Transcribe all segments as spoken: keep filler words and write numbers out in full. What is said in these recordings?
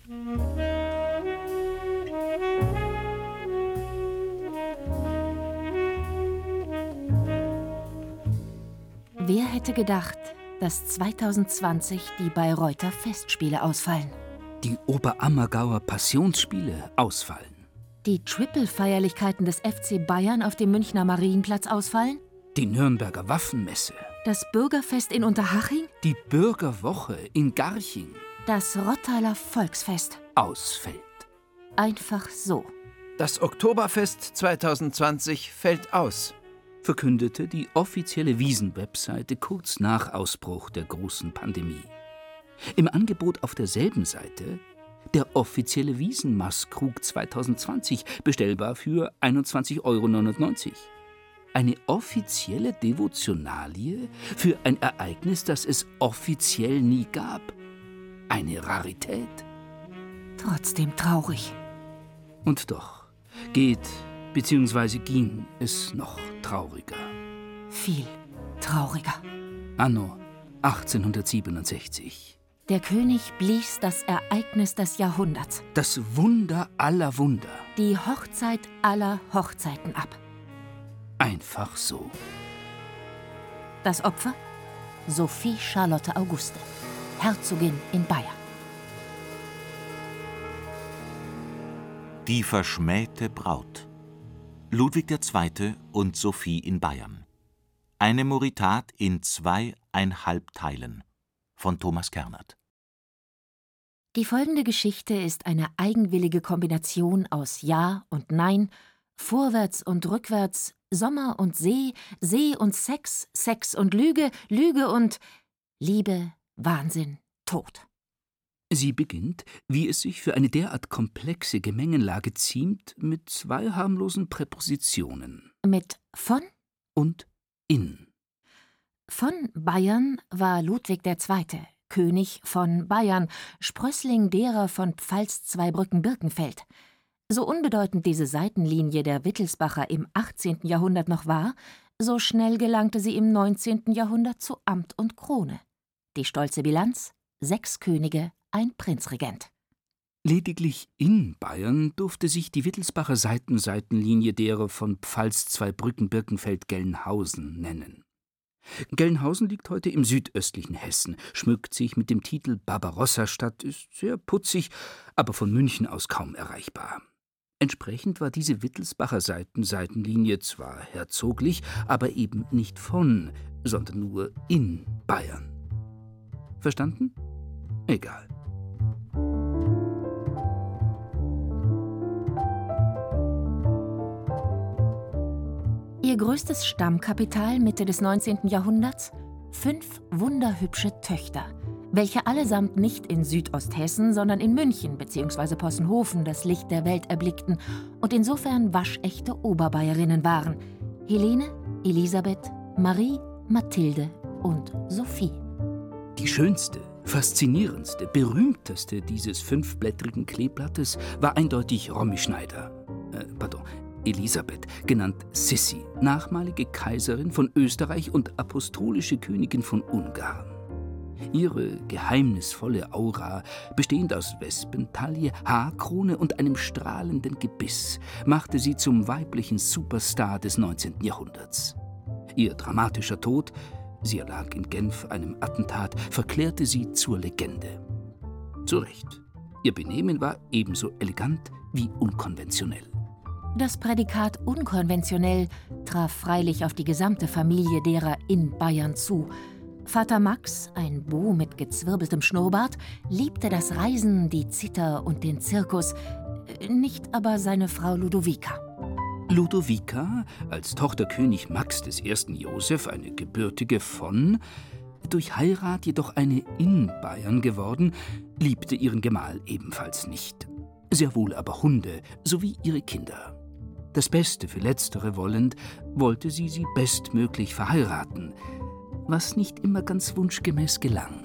Wer hätte gedacht, dass zweitausendzwanzig die Bayreuther Festspiele ausfallen? Die Oberammergauer Passionsspiele ausfallen. Die Triple-Feierlichkeiten des F C Bayern auf dem Münchner Marienplatz ausfallen? Die Nürnberger Waffenmesse. Das Bürgerfest in Unterhaching? Die Bürgerwoche in Garching. Das Rottaler Volksfest ausfällt. Einfach so. Das Oktoberfest zweitausendzwanzig fällt aus, verkündete die offizielle Wiesn-Webseite kurz nach Ausbruch der großen Pandemie. Im Angebot auf derselben Seite der offizielle Wiesn-Maßkrug zweitausendzwanzig, bestellbar für einundzwanzig Euro neunundneunzig. Eine offizielle Devotionalie für ein Ereignis, das es offiziell nie gab. Eine Rarität. Trotzdem traurig. Und doch geht bzw. ging es noch trauriger. Viel trauriger. Anno achtzehnhundertsiebenundsechzig. Der König blies das Ereignis des Jahrhunderts. Das Wunder aller Wunder. Die Hochzeit aller Hochzeiten ab. Einfach so. Das Opfer? Sophie Charlotte Auguste, Herzogin in Bayern. Die verschmähte Braut. Ludwig der Zweite und Sophie in Bayern. Eine Moritat in zweieinhalb Teilen. Von Thomas Kernert. Die folgende Geschichte ist eine eigenwillige Kombination aus Ja und Nein, vorwärts und rückwärts, Sommer und See, See und Sex, Sex und Lüge, Lüge und Liebe, Wahnsinn, Tod. Sie beginnt, wie es sich für eine derart komplexe Gemengenlage ziemt, mit zwei harmlosen Präpositionen. Mit von und in. Von Bayern war Ludwig der Zweite, König von Bayern, Sprössling derer von Pfalz-Zweibrücken-Birkenfeld. So unbedeutend diese Seitenlinie der Wittelsbacher im achtzehnten Jahrhundert noch war, so schnell gelangte sie im neunzehnten Jahrhundert zu Amt und Krone. Die stolze Bilanz: sechs Könige, ein Prinzregent. Lediglich in Bayern durfte sich die Wittelsbacher Seitenseitenlinie derer von Pfalz-Zweibrücken-Birkenfeld-Gelnhausen nennen. Gelnhausen liegt heute im südöstlichen Hessen, schmückt sich mit dem Titel Barbarossa-Stadt, ist sehr putzig, aber von München aus kaum erreichbar. Entsprechend war diese Wittelsbacher Seitenseitenlinie zwar herzoglich, aber eben nicht von, sondern nur in Bayern. Verstanden? Egal. Ihr größtes Stammkapital Mitte des neunzehnten Jahrhunderts? Fünf wunderhübsche Töchter, welche allesamt nicht in Südosthessen, sondern in München bzw. Possenhofen das Licht der Welt erblickten und insofern waschechte Oberbayerinnen waren: Helene, Elisabeth, Marie, Mathilde und Sophie. Die schönste, faszinierendste, berühmteste dieses fünfblättrigen Kleeblattes war eindeutig Romy Schneider. Äh, pardon. Elisabeth, genannt Sissi, nachmalige Kaiserin von Österreich und apostolische Königin von Ungarn. Ihre geheimnisvolle Aura, bestehend aus Wespentaille, Haarkrone und einem strahlenden Gebiss, machte sie zum weiblichen Superstar des neunzehnten Jahrhunderts. Ihr dramatischer Tod, sie erlag in Genf einem Attentat, verklärte sie zur Legende. Zu Recht. Ihr Benehmen war ebenso elegant wie unkonventionell. Das Prädikat unkonventionell traf freilich auf die gesamte Familie derer in Bayern zu. Vater Max, ein Beau mit gezwirbeltem Schnurrbart, liebte das Reisen, die Zither und den Zirkus, nicht aber seine Frau Ludovica. Ludovica, als Tochter König Max des ersten Joseph, eine gebürtige von, durch Heirat jedoch eine in Bayern geworden, liebte ihren Gemahl ebenfalls nicht. Sehr wohl aber Hunde sowie ihre Kinder. Das Beste für Letztere wollend, wollte sie sie bestmöglich verheiraten, was nicht immer ganz wunschgemäß gelang.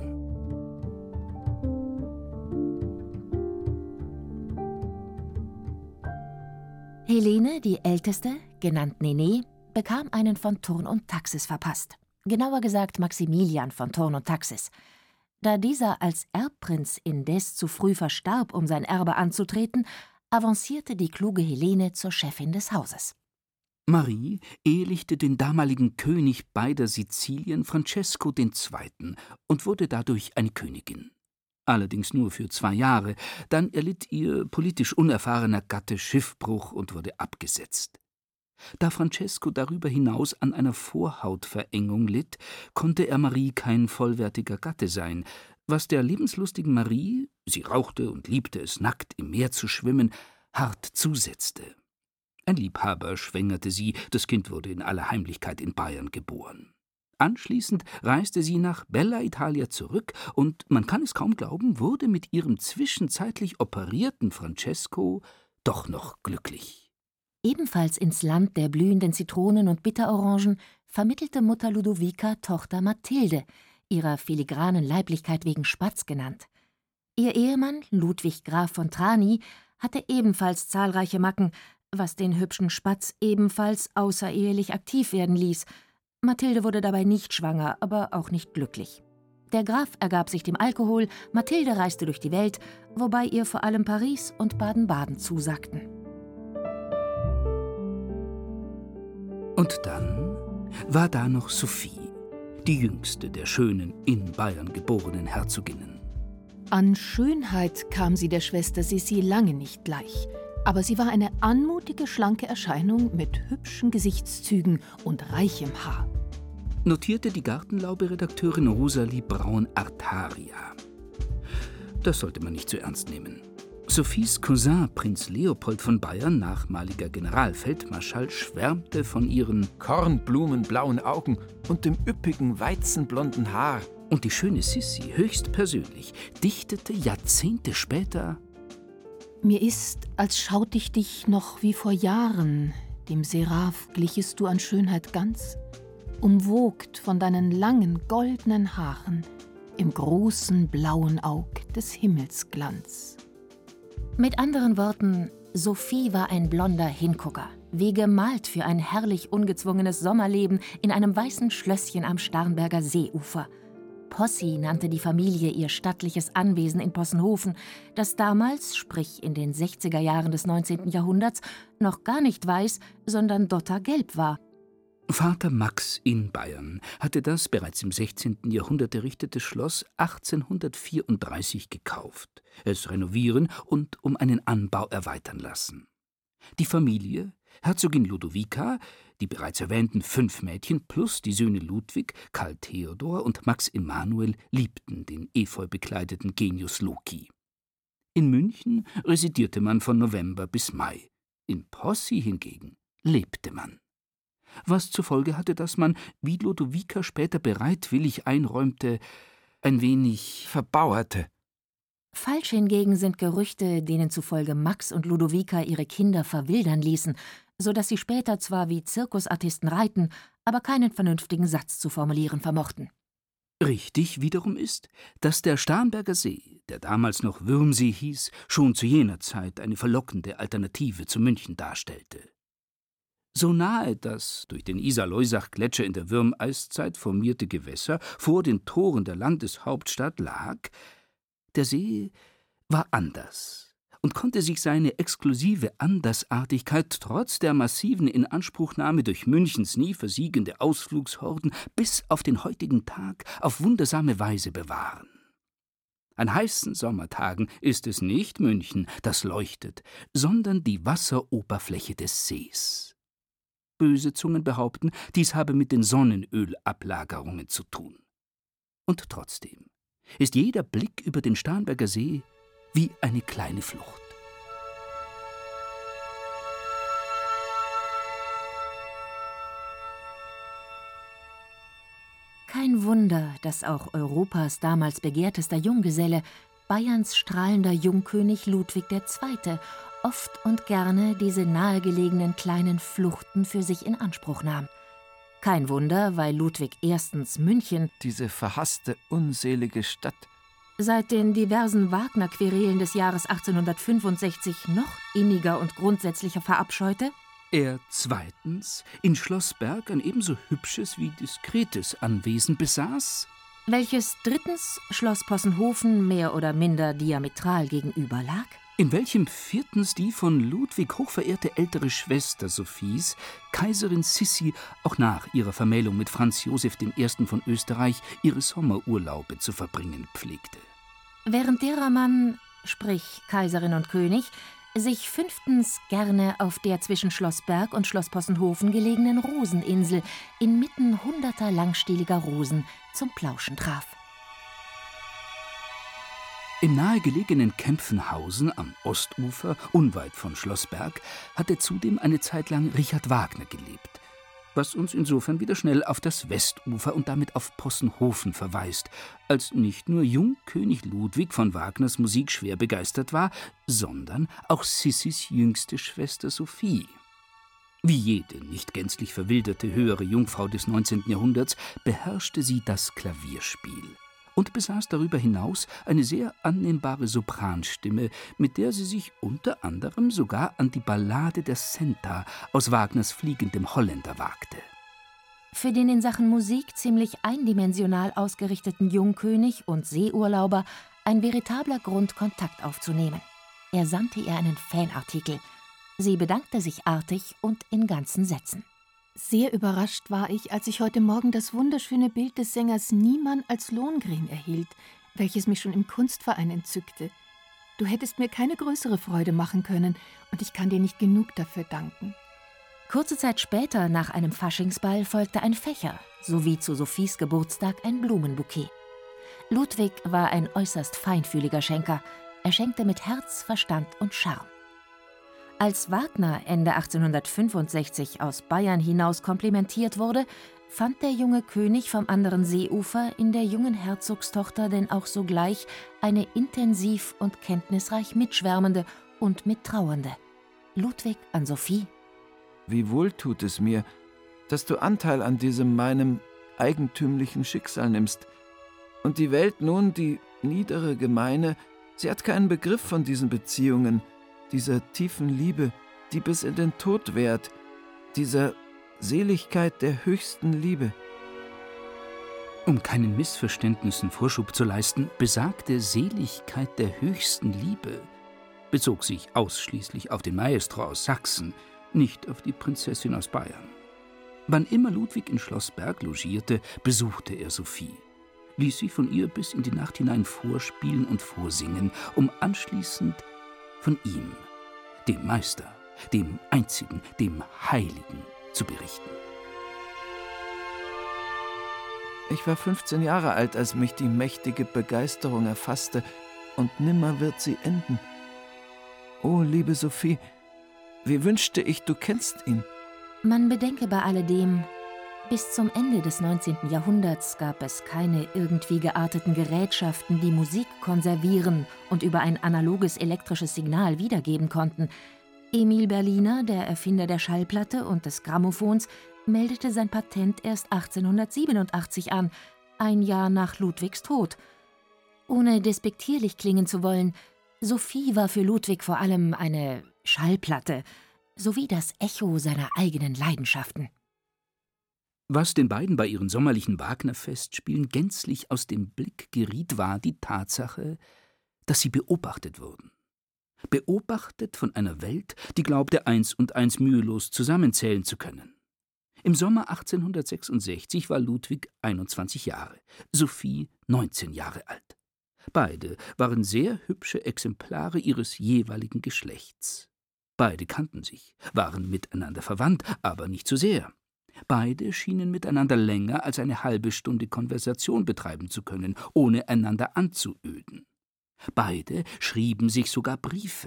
Helene, die Älteste, genannt Nene, bekam einen von Thurn und Taxis verpasst. Genauer gesagt Maximilian von Thurn und Taxis. Da dieser als Erbprinz indes zu früh verstarb, um sein Erbe anzutreten, avancierte die kluge Helene zur Chefin des Hauses. Marie ehelichte den damaligen König beider Sizilien, Francesco der Zweite., und wurde dadurch eine Königin. Allerdings nur für zwei Jahre, dann erlitt ihr politisch unerfahrener Gatte Schiffbruch und wurde abgesetzt. Da Francesco darüber hinaus an einer Vorhautverengung litt, konnte er Marie kein vollwertiger Gatte sein, was der lebenslustigen Marie, sie rauchte und liebte es, nackt im Meer zu schwimmen, hart zusetzte. Ein Liebhaber schwängerte sie, das Kind wurde in aller Heimlichkeit in Bayern geboren. Anschließend reiste sie nach Bella Italia zurück und, man kann es kaum glauben, wurde mit ihrem zwischenzeitlich operierten Francesco doch noch glücklich. Ebenfalls ins Land der blühenden Zitronen und Bitterorangen vermittelte Mutter Ludovica Tochter Mathilde, ihrer filigranen Leiblichkeit wegen Spatz genannt. Ihr Ehemann, Ludwig Graf von Trani, hatte ebenfalls zahlreiche Macken, was den hübschen Spatz ebenfalls außerehelich aktiv werden ließ. Mathilde wurde dabei nicht schwanger, aber auch nicht glücklich. Der Graf ergab sich dem Alkohol, Mathilde reiste durch die Welt, wobei ihr vor allem Paris und Baden-Baden zusagten. Und dann war da noch Sophie, die jüngste der schönen, in Bayern geborenen Herzoginnen. An Schönheit kam sie der Schwester Sissi lange nicht gleich. Aber sie war eine anmutige, schlanke Erscheinung mit hübschen Gesichtszügen und reichem Haar. Notierte die Gartenlaube-Redakteurin Rosalie Braun-Artaria. Das sollte man nicht zu ernst nehmen. Sophies Cousin, Prinz Leopold von Bayern, nachmaliger Generalfeldmarschall, schwärmte von ihren kornblumenblauen Augen und dem üppigen, weizenblonden Haar. Und die schöne Sissi, höchstpersönlich, dichtete Jahrzehnte später: Mir ist, als schaut ich dich noch wie vor Jahren, dem Seraph glichest du an Schönheit ganz, umwogt von deinen langen goldenen Haaren, im großen blauen Aug des Himmels Glanz. Mit anderen Worten, Sophie war ein blonder Hingucker, wie gemalt für ein herrlich ungezwungenes Sommerleben in einem weißen Schlösschen am Starnberger Seeufer. Possi nannte die Familie ihr stattliches Anwesen in Possenhofen, das damals, sprich in den sechziger Jahren des neunzehnten Jahrhunderts, noch gar nicht weiß, sondern dottergelb war. Vater Max in Bayern hatte das bereits im sechzehnten Jahrhundert errichtete Schloss achtzehnhundertvierunddreißig gekauft, es renovieren und um einen Anbau erweitern lassen. Die Familie, Herzogin Ludovica, die bereits erwähnten fünf Mädchen plus die Söhne Ludwig, Karl Theodor und Max Emanuel liebten den efeubekleideten Genius Loci. In München residierte man von November bis Mai. In Possi hingegen lebte man. Was zur Folge hatte, dass man, wie Ludovica später bereitwillig einräumte, ein wenig verbauerte. Falsch hingegen sind Gerüchte, denen zufolge Max und Ludovica ihre Kinder verwildern ließen, so dass sie später zwar wie Zirkusartisten reiten, aber keinen vernünftigen Satz zu formulieren vermochten. Richtig wiederum ist, dass der Starnberger See, der damals noch Würmsee hieß, schon zu jener Zeit eine verlockende Alternative zu München darstellte. So nahe das durch den Isar-Loisach-Gletscher in der Würmeiszeit formierte Gewässer vor den Toren der Landeshauptstadt lag, der See war anders und konnte sich seine exklusive Andersartigkeit trotz der massiven Inanspruchnahme durch Münchens nie versiegende Ausflugshorden bis auf den heutigen Tag auf wundersame Weise bewahren. An heißen Sommertagen ist es nicht München, das leuchtet, sondern die Wasseroberfläche des Sees. Böse Zungen behaupten, dies habe mit den Sonnenölablagerungen zu tun. Und trotzdem ist jeder Blick über den Starnberger See wie eine kleine Flucht. Kein Wunder, dass auch Europas damals begehrtester Junggeselle, Bayerns strahlender Jungkönig Ludwig der Zweite, oft und gerne diese nahegelegenen kleinen Fluchten für sich in Anspruch nahm. Kein Wunder, weil Ludwig erstens München, diese verhasste, unselige Stadt, seit den diversen Wagner-Querelen des Jahres achtzehnhundertfünfundsechzig noch inniger und grundsätzlicher verabscheute, er zweitens in Schloss Berg ein ebenso hübsches wie diskretes Anwesen besaß welches drittens Schloss Possenhofen mehr oder minder diametral gegenüber lag, in welchem viertens die von Ludwig hochverehrte ältere Schwester Sophies, Kaiserin Sissi, auch nach ihrer Vermählung mit Franz Josef der Erste von Österreich ihre Sommerurlaube zu verbringen pflegte. Während derer man, sprich Kaiserin und König, sich fünftens gerne auf der zwischen Schloss Berg und Schloss Possenhofen gelegenen Roseninsel inmitten hunderter langstieliger Rosen zum Plauschen traf. Im nahegelegenen Kempfenhausen am Ostufer, unweit von Schloss Berg, hatte zudem eine Zeit lang Richard Wagner gelebt, was uns insofern wieder schnell auf das Westufer und damit auf Possenhofen verweist, als nicht nur Jungkönig Ludwig von Wagners Musik schwer begeistert war, sondern auch Sissis jüngste Schwester Sophie. Wie jede nicht gänzlich verwilderte höhere Jungfrau des neunzehnten Jahrhunderts beherrschte sie das Klavierspiel und besaß darüber hinaus eine sehr annehmbare Sopranstimme, mit der sie sich unter anderem sogar an die Ballade der Senta aus Wagners Fliegendem Holländer wagte. Für den in Sachen Musik ziemlich eindimensional ausgerichteten Jungkönig und Seeurlauber ein veritabler Grund, Kontakt aufzunehmen. Er sandte ihr einen Fanartikel. Sie bedankte sich artig und in ganzen Sätzen. Sehr überrascht war ich, als ich heute Morgen das wunderschöne Bild des Sängers Niemann als Lohengrin erhielt, welches mich schon im Kunstverein entzückte. Du hättest mir keine größere Freude machen können, und ich kann dir nicht genug dafür danken. Kurze Zeit später, nach einem Faschingsball, folgte ein Fächer, sowie zu Sophies Geburtstag ein Blumenbouquet. Ludwig war ein äußerst feinfühliger Schenker. Er schenkte mit Herz, Verstand und Charme. Als Wagner Ende achtzehnhundertfünfundsechzig aus Bayern hinaus komplimentiert wurde, fand der junge König vom anderen Seeufer in der jungen Herzogstochter denn auch sogleich eine intensiv und kenntnisreich mitschwärmende und mittrauernde. Ludwig an Sophie. Wie wohl tut es mir, dass du Anteil an diesem meinem eigentümlichen Schicksal nimmst. Und die Welt nun, die niedere Gemeine, sie hat keinen Begriff von diesen Beziehungen, dieser tiefen Liebe, die bis in den Tod währt, dieser Seligkeit der höchsten Liebe. Um keinen Missverständnissen Vorschub zu leisten, besagte Seligkeit der höchsten Liebe bezog sich ausschließlich auf den Maestro aus Sachsen, nicht auf die Prinzessin aus Bayern. Wann immer Ludwig in Schloss Berg logierte, besuchte er Sophie, ließ sich von ihr bis in die Nacht hinein vorspielen und vorsingen, um anschließend von ihm, dem Meister, dem Einzigen, dem Heiligen, zu berichten. Ich war fünfzehn Jahre alt, als mich die mächtige Begeisterung erfasste, und nimmer wird sie enden. O, liebe Sophie, wie wünschte ich, du kennst ihn. Man bedenke bei alledem, bis zum Ende des neunzehnten Jahrhunderts gab es keine irgendwie gearteten Gerätschaften, die Musik konservieren und über ein analoges elektrisches Signal wiedergeben konnten. Emil Berliner, der Erfinder der Schallplatte und des Grammophons, meldete sein Patent erst achtzehnhundertsiebenundachtzig an, ein Jahr nach Ludwigs Tod. Ohne despektierlich klingen zu wollen, Sophie war für Ludwig vor allem eine Schallplatte, sowie das Echo seiner eigenen Leidenschaften. Was den beiden bei ihren sommerlichen Wagner-Festspielen gänzlich aus dem Blick geriet, war die Tatsache, dass sie beobachtet wurden. Beobachtet von einer Welt, die glaubte, eins und eins mühelos zusammenzählen zu können. Im Sommer achtzehnhundertsechsundsechzig war Ludwig einundzwanzig Jahre, Sophie neunzehn Jahre alt. Beide waren sehr hübsche Exemplare ihres jeweiligen Geschlechts. Beide kannten sich, waren miteinander verwandt, aber nicht zu sehr. Beide schienen miteinander länger als eine halbe Stunde Konversation betreiben zu können, ohne einander anzuöden. Beide schrieben sich sogar Briefe.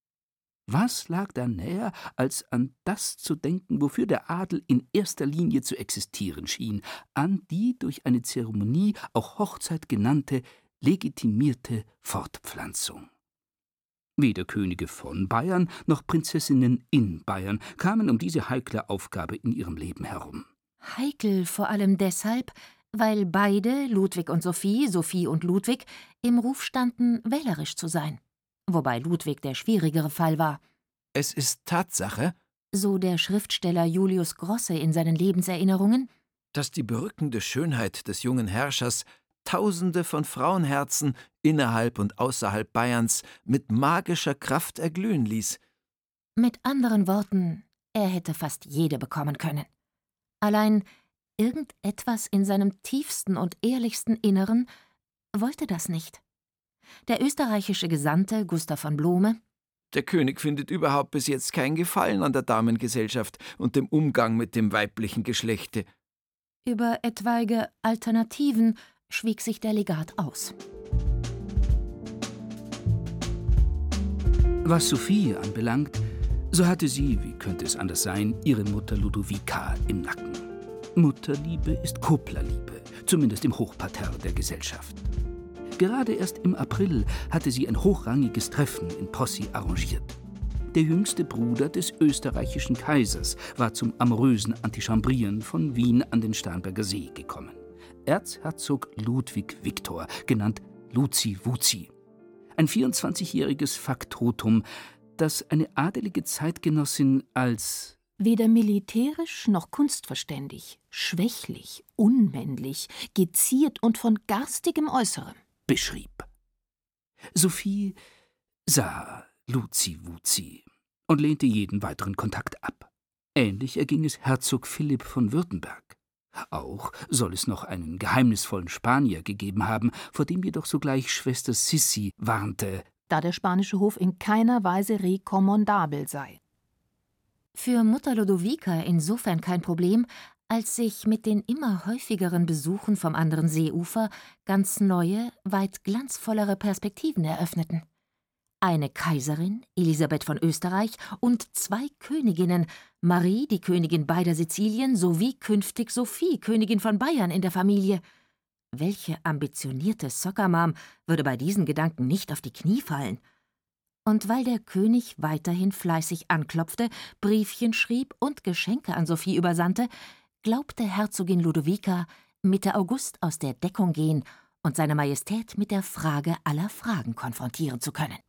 Was lag da näher, als an das zu denken, wofür der Adel in erster Linie zu existieren schien, an die durch eine Zeremonie, auch Hochzeit genannte, legitimierte Fortpflanzung. Weder Könige von Bayern noch Prinzessinnen in Bayern kamen um diese heikle Aufgabe in ihrem Leben herum. Heikel vor allem deshalb, weil beide, Ludwig und Sophie, Sophie und Ludwig, im Ruf standen, wählerisch zu sein. Wobei Ludwig der schwierigere Fall war. Es ist Tatsache, so der Schriftsteller Julius Grosse in seinen Lebenserinnerungen, dass die berückende Schönheit des jungen Herrschers Tausende von Frauenherzen innerhalb und außerhalb Bayerns mit magischer Kraft erglühen ließ. Mit anderen Worten, er hätte fast jede bekommen können. Allein irgendetwas in seinem tiefsten und ehrlichsten Inneren wollte das nicht. Der österreichische Gesandte Gustav von Blome: Der König findet überhaupt bis jetzt kein Gefallen an der Damengesellschaft und dem Umgang mit dem weiblichen Geschlechte. Über etwaige Alternativen schwieg sich der Legat aus. Was Sophie anbelangt, so hatte sie, wie könnte es anders sein, ihre Mutter Ludovica im Nacken. Mutterliebe ist Kupplerliebe, zumindest im Hochparterre der Gesellschaft. Gerade erst im April hatte sie ein hochrangiges Treffen in Poissy arrangiert. Der jüngste Bruder des österreichischen Kaisers war zum amorösen Antichambrieren von Wien an den Starnberger See gekommen. Erzherzog Ludwig Viktor, genannt Luzi-Wuzi. Ein vierundzwanzigjähriges Faktotum, das eine adelige Zeitgenossin als weder militärisch noch kunstverständig, schwächlich, unmännlich, geziert und von garstigem Äußerem beschrieb. Sophie sah Luzi-Wuzi und lehnte jeden weiteren Kontakt ab. Ähnlich erging es Herzog Philipp von Württemberg. Auch soll es noch einen geheimnisvollen Spanier gegeben haben, vor dem jedoch sogleich Schwester Sissi warnte, da der spanische Hof in keiner Weise rekommandabel sei. Für Mutter Lodovica insofern kein Problem, als sich mit den immer häufigeren Besuchen vom anderen Seeufer ganz neue, weit glanzvollere Perspektiven eröffneten. Eine Kaiserin, Elisabeth von Österreich, und zwei Königinnen, Marie, die Königin beider Sizilien, sowie künftig Sophie, Königin von Bayern, in der Familie. Welche ambitionierte Soccermam würde bei diesen Gedanken nicht auf die Knie fallen? Und weil der König weiterhin fleißig anklopfte, Briefchen schrieb und Geschenke an Sophie übersandte, glaubte Herzogin Ludovica, Mitte August aus der Deckung gehen und seine Majestät mit der Frage aller Fragen konfrontieren zu können.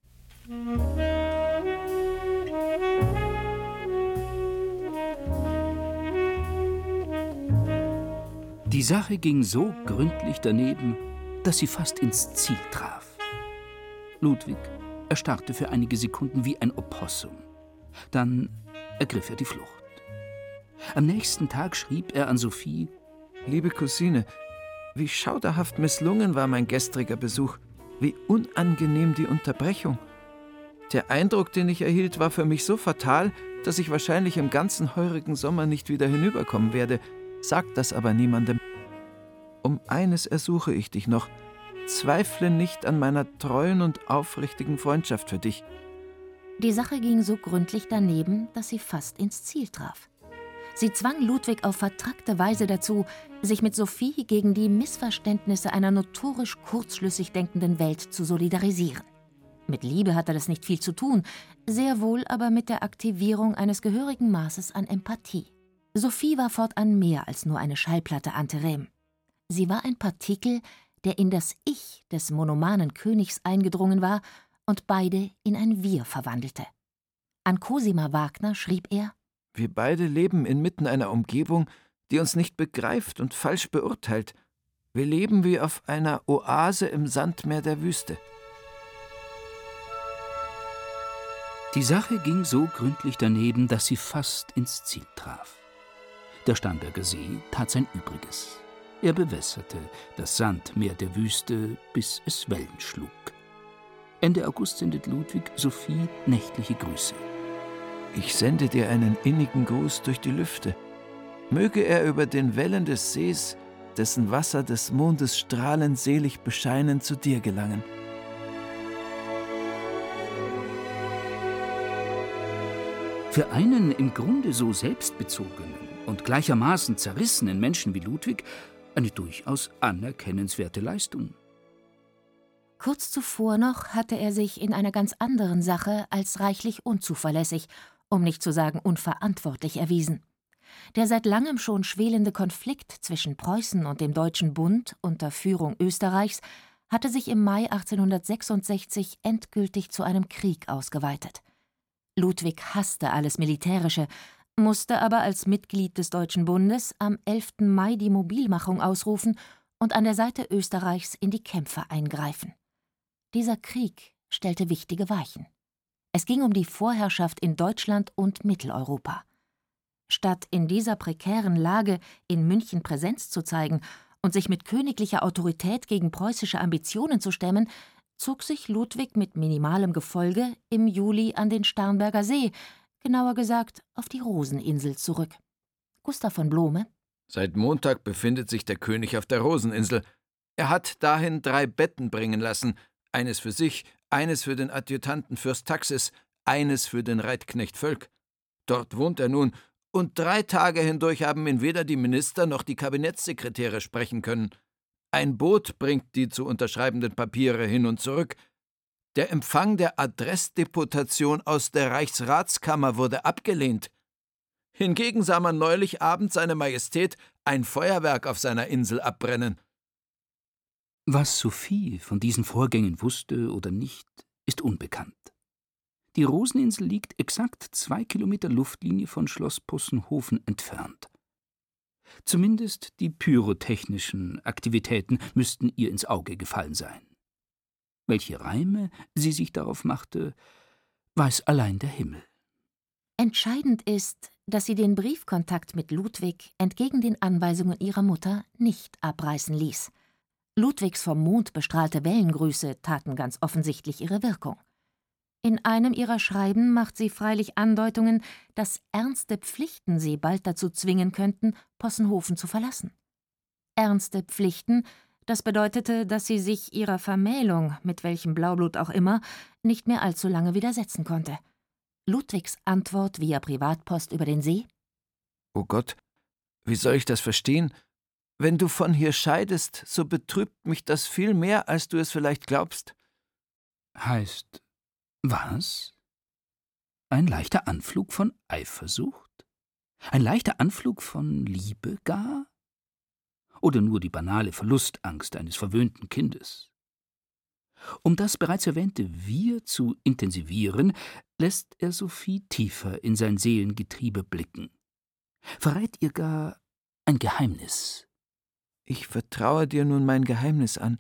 Die Sache ging so gründlich daneben, dass sie fast ins Ziel traf. Ludwig erstarrte für einige Sekunden wie ein Opossum. Dann ergriff er die Flucht. Am nächsten Tag schrieb er an Sophie: Liebe Cousine, wie schauderhaft misslungen war mein gestriger Besuch, wie unangenehm die Unterbrechung. Der Eindruck, den ich erhielt, war für mich so fatal, dass ich wahrscheinlich im ganzen heurigen Sommer nicht wieder hinüberkommen werde. Sag das aber niemandem. Um eines ersuche ich dich noch: Zweifle nicht an meiner treuen und aufrichtigen Freundschaft für dich. Die Sache ging so gründlich daneben, dass sie fast ins Ziel traf. Sie zwang Ludwig auf vertrackte Weise dazu, sich mit Sophie gegen die Missverständnisse einer notorisch kurzschlüssig denkenden Welt zu solidarisieren. Mit Liebe hatte das nicht viel zu tun, sehr wohl aber mit der Aktivierung eines gehörigen Maßes an Empathie. Sophie war fortan mehr als nur eine Schallplatte ante rem. Sie war ein Partikel, der in das Ich des monomanen Königs eingedrungen war und beide in ein Wir verwandelte. An Cosima Wagner schrieb er: Wir beide leben inmitten einer Umgebung, die uns nicht begreift und falsch beurteilt. Wir leben wie auf einer Oase im Sandmeer der Wüste. Die Sache ging so gründlich daneben, dass sie fast ins Ziel traf. Der Starnberger See tat sein Übriges. Er bewässerte das Sandmeer der Wüste, bis es Wellen schlug. Ende August sendet Ludwig Sophie nächtliche Grüße. Ich sende dir einen innigen Gruß durch die Lüfte. Möge er über den Wellen des Sees, dessen Wasser des Mondes strahlend selig bescheinen, zu dir gelangen. Für einen im Grunde so selbstbezogenen und gleichermaßen zerrissenen Menschen wie Ludwig eine durchaus anerkennenswerte Leistung. Kurz zuvor noch hatte er sich in einer ganz anderen Sache als reichlich unzuverlässig, um nicht zu sagen unverantwortlich erwiesen. Der seit langem schon schwelende Konflikt zwischen Preußen und dem Deutschen Bund unter Führung Österreichs hatte sich im Mai achtzehnhundertsechsundsechzig endgültig zu einem Krieg ausgeweitet. Ludwig hasste alles Militärische, musste aber als Mitglied des Deutschen Bundes am elften Mai die Mobilmachung ausrufen und an der Seite Österreichs in die Kämpfe eingreifen. Dieser Krieg stellte wichtige Weichen. Es ging um die Vorherrschaft in Deutschland und Mitteleuropa. Statt in dieser prekären Lage in München Präsenz zu zeigen und sich mit königlicher Autorität gegen preußische Ambitionen zu stemmen, zog sich Ludwig mit minimalem Gefolge im Juli an den Starnberger See, genauer gesagt auf die Roseninsel, zurück. Gustav von Blome: Seit Montag befindet sich der König auf der Roseninsel. Er hat dahin drei Betten bringen lassen, eines für sich, eines für den Adjutanten Fürst Taxis, eines für den Reitknecht Völk. Dort wohnt er nun, und drei Tage hindurch haben ihn weder die Minister noch die Kabinettssekretäre sprechen können. Ein Boot bringt die zu unterschreibenden Papiere hin und zurück. Der Empfang der Adressdeputation aus der Reichsratskammer wurde abgelehnt. Hingegen sah man neulich abends seine Majestät ein Feuerwerk auf seiner Insel abbrennen. Was Sophie von diesen Vorgängen wusste oder nicht, ist unbekannt. Die Roseninsel liegt exakt zwei Kilometer Luftlinie von Schloss Possenhofen entfernt. Zumindest die pyrotechnischen Aktivitäten müssten ihr ins Auge gefallen sein. Welche Reime sie sich darauf machte, weiß allein der Himmel. Entscheidend ist, dass sie den Briefkontakt mit Ludwig entgegen den Anweisungen ihrer Mutter nicht abreißen ließ. Ludwigs vom Mond bestrahlte Wellengrüße taten ganz offensichtlich ihre Wirkung. In einem ihrer Schreiben macht sie freilich Andeutungen, dass ernste Pflichten sie bald dazu zwingen könnten, Possenhofen zu verlassen. Ernste Pflichten, das bedeutete, dass sie sich ihrer Vermählung, mit welchem Blaublut auch immer, nicht mehr allzu lange widersetzen konnte. Ludwigs Antwort via Privatpost über den See: »O Gott, wie soll ich das verstehen? Wenn du von hier scheidest, so betrübt mich das viel mehr, als du es vielleicht glaubst.« Heißt, was? Ein leichter Anflug von Eifersucht? Ein leichter Anflug von Liebe gar? Oder nur die banale Verlustangst eines verwöhnten Kindes? Um das bereits erwähnte Wir zu intensivieren, lässt er Sophie tiefer in sein Seelengetriebe blicken. Verrät ihr gar ein Geheimnis. »Ich vertraue dir nun mein Geheimnis an.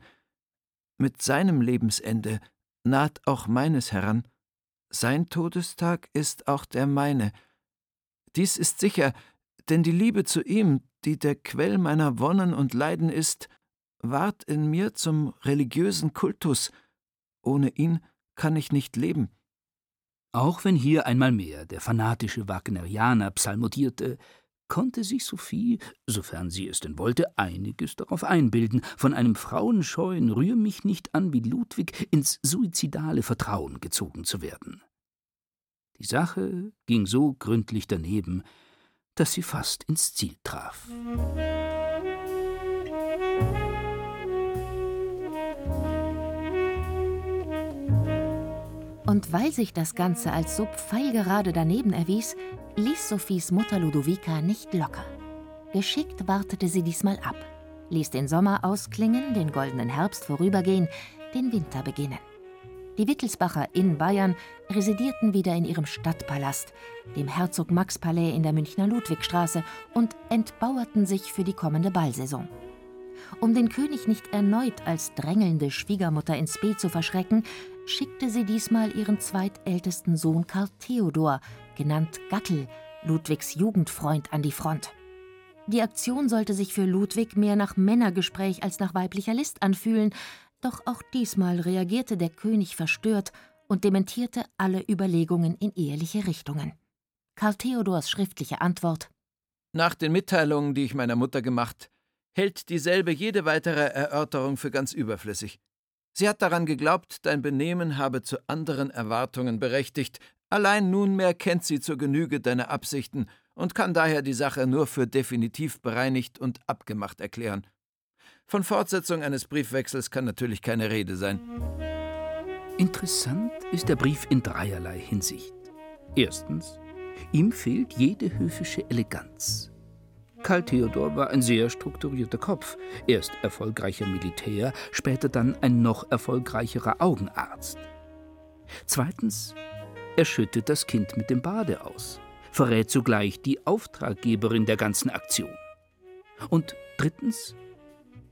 Mit seinem Lebensende naht auch meines heran. Sein Todestag ist auch der meine. Dies ist sicher, denn die Liebe zu ihm, die der Quell meiner Wonnen und Leiden ist, ward in mir zum religiösen Kultus. Ohne ihn kann ich nicht leben.« Auch wenn hier einmal mehr der fanatische Wagnerianer psalmodierte, konnte sich Sophie, sofern sie es denn wollte, einiges darauf einbilden, von einem frauenscheuen Rühr-mich-nicht-an wie Ludwig ins suizidale Vertrauen gezogen zu werden. Die Sache ging so gründlich daneben, dass sie fast ins Ziel traf. Und weil sich das Ganze als so pfeilgerade daneben erwies, ließ Sophies Mutter Ludovica nicht locker. Geschickt wartete sie diesmal ab, ließ den Sommer ausklingen, den goldenen Herbst vorübergehen, den Winter beginnen. Die Wittelsbacher in Bayern residierten wieder in ihrem Stadtpalast, dem Herzog-Max-Palais in der Münchner Ludwigstraße, und entbauerten sich für die kommende Ballsaison. Um den König nicht erneut als drängelnde Schwiegermutter ins Spe zu verschrecken, schickte sie diesmal ihren zweitältesten Sohn Karl Theodor, genannt Gattel, Ludwigs Jugendfreund, an die Front. Die Aktion sollte sich für Ludwig mehr nach Männergespräch als nach weiblicher List anfühlen, doch auch diesmal reagierte der König verstört und dementierte alle Überlegungen in eheliche Richtungen. Karl Theodors schriftliche Antwort: »Nach den Mitteilungen, die ich meiner Mutter gemacht, hält dieselbe jede weitere Erörterung für ganz überflüssig. Sie hat daran geglaubt, dein Benehmen habe zu anderen Erwartungen berechtigt, allein nunmehr kennt sie zur Genüge deine Absichten und kann daher die Sache nur für definitiv bereinigt und abgemacht erklären. Von Fortsetzung eines Briefwechsels kann natürlich keine Rede sein.« Interessant ist der Brief in dreierlei Hinsicht. Erstens, ihm fehlt jede höfische Eleganz. Karl Theodor war ein sehr strukturierter Kopf, erst erfolgreicher Militär, später dann ein noch erfolgreicherer Augenarzt. Zweitens, er schüttet das Kind mit dem Bade aus, verrät zugleich die Auftraggeberin der ganzen Aktion. Und drittens,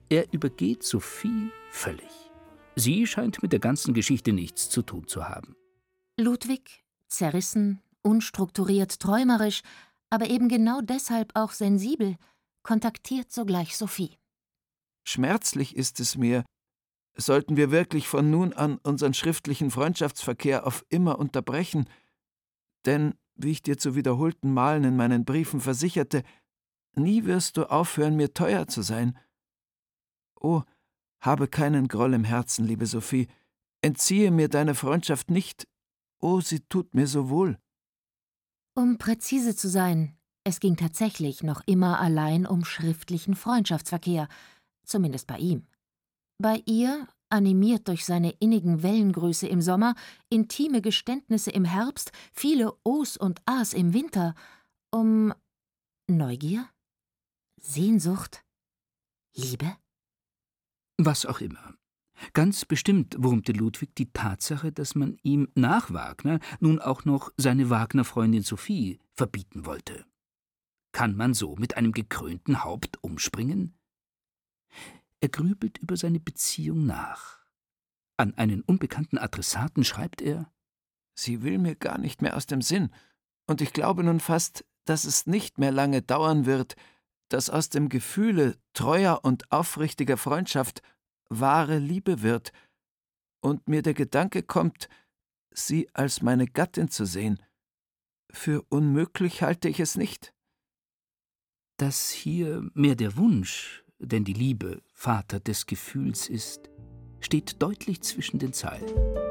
Er übergeht Sophie völlig. Sie scheint mit der ganzen Geschichte nichts zu tun zu haben. Ludwig, zerrissen, unstrukturiert, träumerisch, aber eben genau deshalb auch sensibel, kontaktiert sogleich Sophie. Schmerzlich ist es mir, sollten wir wirklich von nun an unseren schriftlichen Freundschaftsverkehr auf immer unterbrechen, denn, wie ich dir zu wiederholten Malen in meinen Briefen versicherte, nie wirst du aufhören, mir teuer zu sein. Oh, habe keinen Groll im Herzen, liebe Sophie, entziehe mir deine Freundschaft nicht, oh, sie tut mir so wohl. Um präzise zu sein, es ging tatsächlich noch immer allein um schriftlichen Freundschaftsverkehr, zumindest bei ihm. Bei ihr, animiert durch seine innigen Wellengröße im Sommer, intime Geständnisse im Herbst, viele Ohs und Ahs im Winter, um Neugier? Sehnsucht? Liebe? Was auch immer. Ganz bestimmt wurmte Ludwig die Tatsache, dass man ihm nach Wagner nun auch noch seine Wagner-Freundin Sophie verbieten wollte. Kann man so mit einem gekrönten Haupt umspringen? Er grübelt über seine Beziehung nach. An einen unbekannten Adressaten schreibt er: Sie will mir gar nicht mehr aus dem Sinn, und ich glaube nun fast, dass es nicht mehr lange dauern wird, dass aus dem Gefühle treuer und aufrichtiger Freundschaft wahre Liebe wird, und mir der Gedanke kommt, sie als meine Gattin zu sehen. Für unmöglich halte ich es nicht. Dass hier mehr der Wunsch, denn die Liebe Vater des Gefühls ist, steht deutlich zwischen den Zeilen.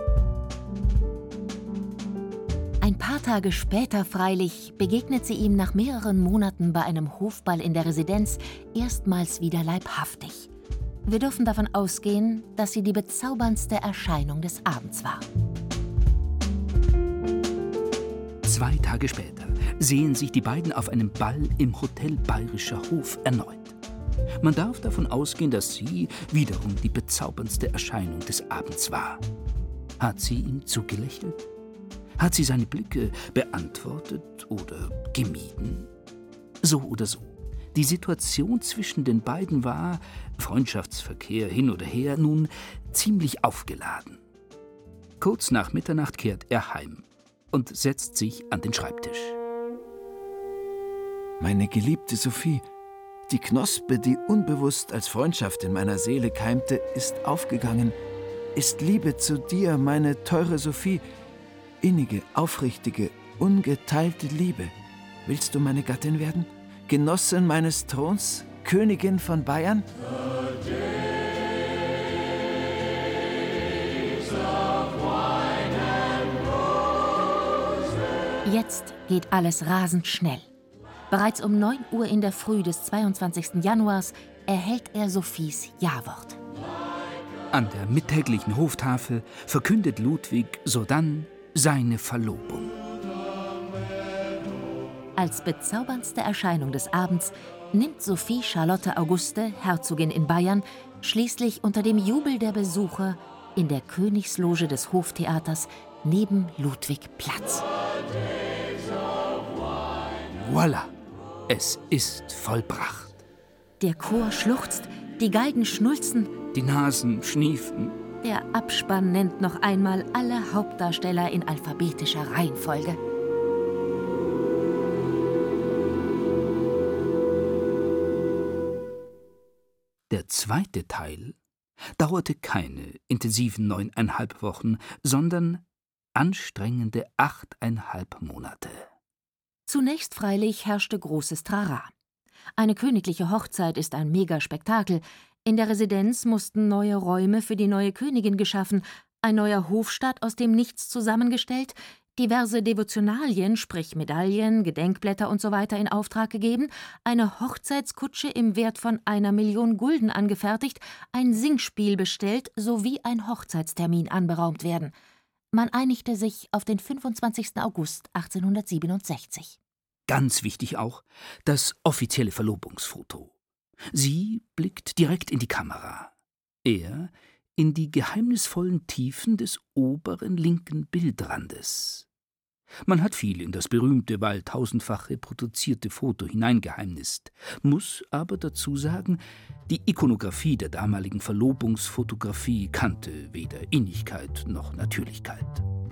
Ein paar Tage später freilich begegnet sie ihm nach mehreren Monaten bei einem Hofball in der Residenz erstmals wieder leibhaftig. Wir dürfen davon ausgehen, dass sie die bezauberndste Erscheinung des Abends war. Zwei Tage später sehen sich die beiden auf einem Ball im Hotel Bayerischer Hof erneut. Man darf davon ausgehen, dass sie wiederum die bezauberndste Erscheinung des Abends war. Hat sie ihm zugelächelt? Hat sie seine Blicke beantwortet oder gemieden? So oder so. Die Situation zwischen den beiden war, Freundschaftsverkehr hin oder her, nun ziemlich aufgeladen. Kurz nach Mitternacht kehrt er heim und setzt sich an den Schreibtisch. Meine geliebte Sophie, die Knospe, die unbewusst als Freundschaft in meiner Seele keimte, ist aufgegangen, ist Liebe zu dir, meine teure Sophie, innige, aufrichtige, ungeteilte Liebe. Willst du meine Gattin werden? Genossin meines Throns? Königin von Bayern? Jetzt geht alles rasend schnell. Bereits um neun Uhr in der Früh des zweiundzwanzigsten Januars erhält er Sophies Ja-Wort. An der mittäglichen Hoftafel verkündet Ludwig sodann seine Verlobung. Als bezauberndste Erscheinung des Abends nimmt Sophie Charlotte Auguste, Herzogin in Bayern, schließlich unter dem Jubel der Besucher in der Königsloge des Hoftheaters neben Ludwig Platz. Voilà, es ist vollbracht. Der Chor schluchzt, die Geigen schnulzen, Die Nasen schniefen. der Abspann nennt noch einmal alle Hauptdarsteller in alphabetischer Reihenfolge. Der zweite Teil dauerte keine intensiven neuneinhalb Wochen, sondern anstrengende achteinhalb Monate. Zunächst freilich herrschte großes Trara. Eine königliche Hochzeit ist ein Megaspektakel. In der Residenz mussten neue Räume für die neue Königin geschaffen, ein neuer Hofstaat aus dem Nichts zusammengestellt, diverse Devotionalien, sprich Medaillen, Gedenkblätter usw. in Auftrag gegeben, eine Hochzeitskutsche im Wert von einer Million Gulden angefertigt, ein Singspiel bestellt sowie ein Hochzeitstermin anberaumt werden. Man einigte sich auf den fünfundzwanzigsten August achtzehnhundertsiebenundsechzig. Ganz wichtig auch das offizielle Verlobungsfoto. Sie blickt direkt in die Kamera, er in die geheimnisvollen Tiefen des oberen linken Bildrandes. Man hat viel in das berühmte, weil tausendfach reproduzierte Foto hineingeheimnist, muss aber dazu sagen, die Ikonographie der damaligen Verlobungsfotografie kannte weder Innigkeit noch Natürlichkeit.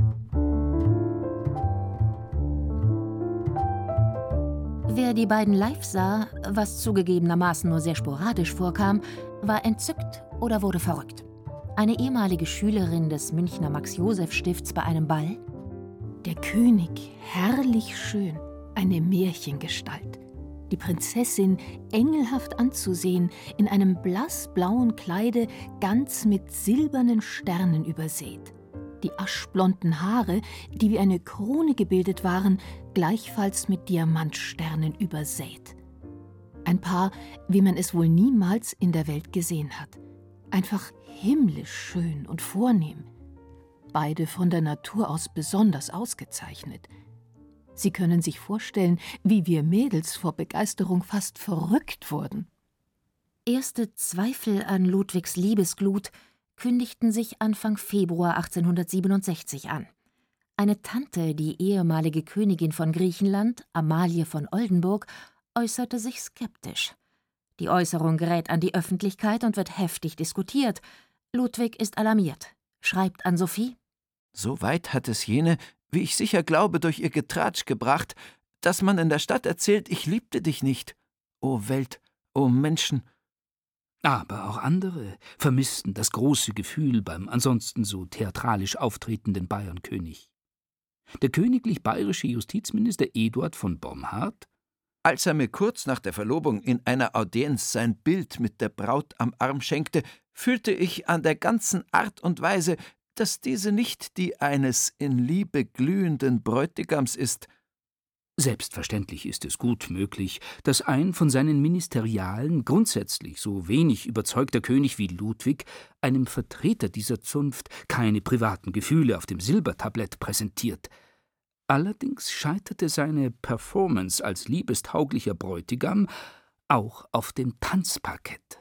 Wer die beiden live sah, was zugegebenermaßen nur sehr sporadisch vorkam, war entzückt oder wurde verrückt. Eine ehemalige Schülerin des Münchner Max-Joseph-Stifts bei einem Ball: Der König, herrlich schön, eine Märchengestalt. Die Prinzessin, engelhaft anzusehen, in einem blassblauen Kleide, ganz mit silbernen Sternen übersät. Die aschblonden Haare, die wie eine Krone gebildet waren, gleichfalls mit Diamantsternen übersät. Ein Paar, wie man es wohl niemals in der Welt gesehen hat. Einfach himmlisch schön und vornehm. Beide von der Natur aus besonders ausgezeichnet. Sie können sich vorstellen, wie wir Mädels vor Begeisterung fast verrückt wurden. Erste Zweifel an Ludwigs Liebesglut kündigten sich Anfang Februar achtzehnhundertsiebenundsechzig an. Eine Tante, die ehemalige Königin von Griechenland, Amalie von Oldenburg, äußerte sich skeptisch. Die Äußerung gerät an die Öffentlichkeit und wird heftig diskutiert. Ludwig ist alarmiert, schreibt an Sophie: So weit hat es jene, wie ich sicher glaube, durch ihr Getratsch gebracht, dass man in der Stadt erzählt, ich liebte dich nicht. O Welt, o Menschen! Aber auch andere vermissten das große Gefühl beim ansonsten so theatralisch auftretenden Bayernkönig. Der königlich-bayerische Justizminister Eduard von Bomhard, als er mir kurz nach der Verlobung in einer Audienz sein Bild mit der Braut am Arm schenkte, fühlte ich an der ganzen Art und Weise, dass diese nicht die eines in Liebe glühenden Bräutigams ist. Selbstverständlich ist es gut möglich, dass ein von seinen Ministerialen grundsätzlich so wenig überzeugter König wie Ludwig einem Vertreter dieser Zunft keine privaten Gefühle auf dem Silbertablett präsentiert. Allerdings scheiterte seine Performance als liebestauglicher Bräutigam auch auf dem Tanzparkett.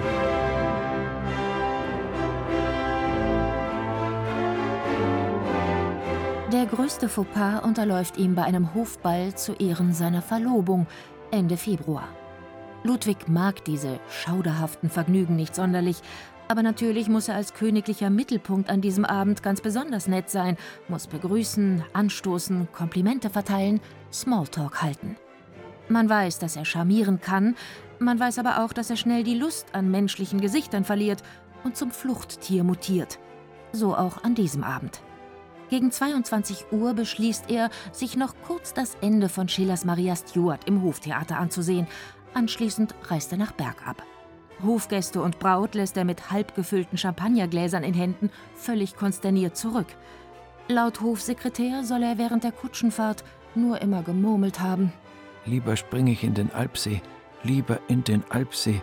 Der größte Fauxpas unterläuft ihm bei einem Hofball zu Ehren seiner Verlobung Ende Februar. Ludwig mag diese schauderhaften Vergnügen nicht sonderlich, aber natürlich muss er als königlicher Mittelpunkt an diesem Abend ganz besonders nett sein, muss begrüßen, anstoßen, Komplimente verteilen, Smalltalk halten. Man weiß, dass er charmieren kann, man weiß aber auch, dass er schnell die Lust an menschlichen Gesichtern verliert und zum Fluchttier mutiert. So auch an diesem Abend. Gegen zweiundzwanzig Uhr beschließt er, sich noch kurz das Ende von Schillers Maria Stuart im Hoftheater anzusehen. Anschließend reist er nach Berg ab. Hofgäste und Braut lässt er mit halb gefüllten Champagnergläsern in Händen völlig konsterniert zurück. Laut Hofsekretär soll er während der Kutschenfahrt nur immer gemurmelt haben: Lieber springe ich in den Alpsee, lieber in den Alpsee.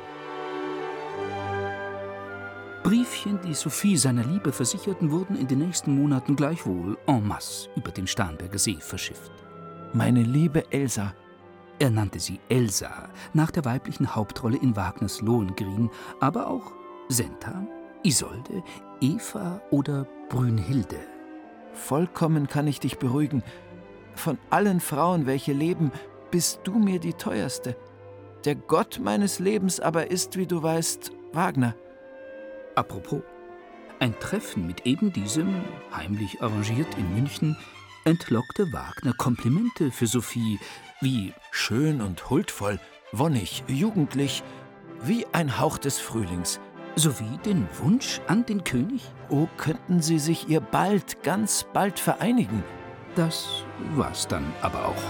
Briefchen, die Sophie seiner Liebe versicherten, wurden in den nächsten Monaten gleichwohl en masse über den Starnberger See verschifft. Meine liebe Elsa. Er nannte sie Elsa, nach der weiblichen Hauptrolle in Wagners Lohengrin, aber auch Senta, Isolde, Eva oder Brünnhilde. Vollkommen kann ich dich beruhigen. Von allen Frauen, welche leben, bist du mir die teuerste. Der Gott meines Lebens aber ist, wie du weißt, Wagner. Apropos, ein Treffen mit eben diesem, heimlich arrangiert in München, entlockte Wagner Komplimente für Sophie, wie schön und huldvoll, wonnig, jugendlich, wie ein Hauch des Frühlings, sowie den Wunsch an den König. Oh, könnten sie sich ihr bald, ganz bald vereinigen. Das war's dann aber auch.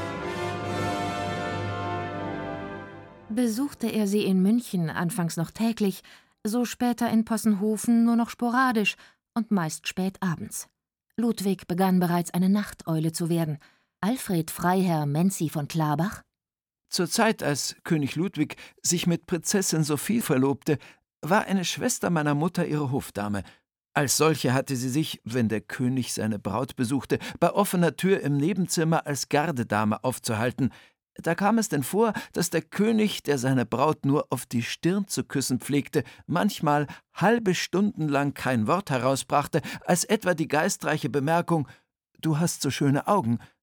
Besuchte er sie in München anfangs noch täglich, so später in Possenhofen nur noch sporadisch und meist spät abends. Ludwig begann bereits eine Nachteule zu werden. Alfred Freiherr Menzi von Klarbach: Zur Zeit, als König Ludwig sich mit Prinzessin Sophie verlobte, war eine Schwester meiner Mutter ihre Hofdame. Als solche hatte sie sich, wenn der König seine Braut besuchte, bei offener Tür im Nebenzimmer als Gardedame aufzuhalten. Da kam es denn vor, dass der König, der seine Braut nur auf die Stirn zu küssen pflegte, manchmal halbe Stunden lang kein Wort herausbrachte, als etwa die geistreiche Bemerkung: »Du hast so schöne Augen«,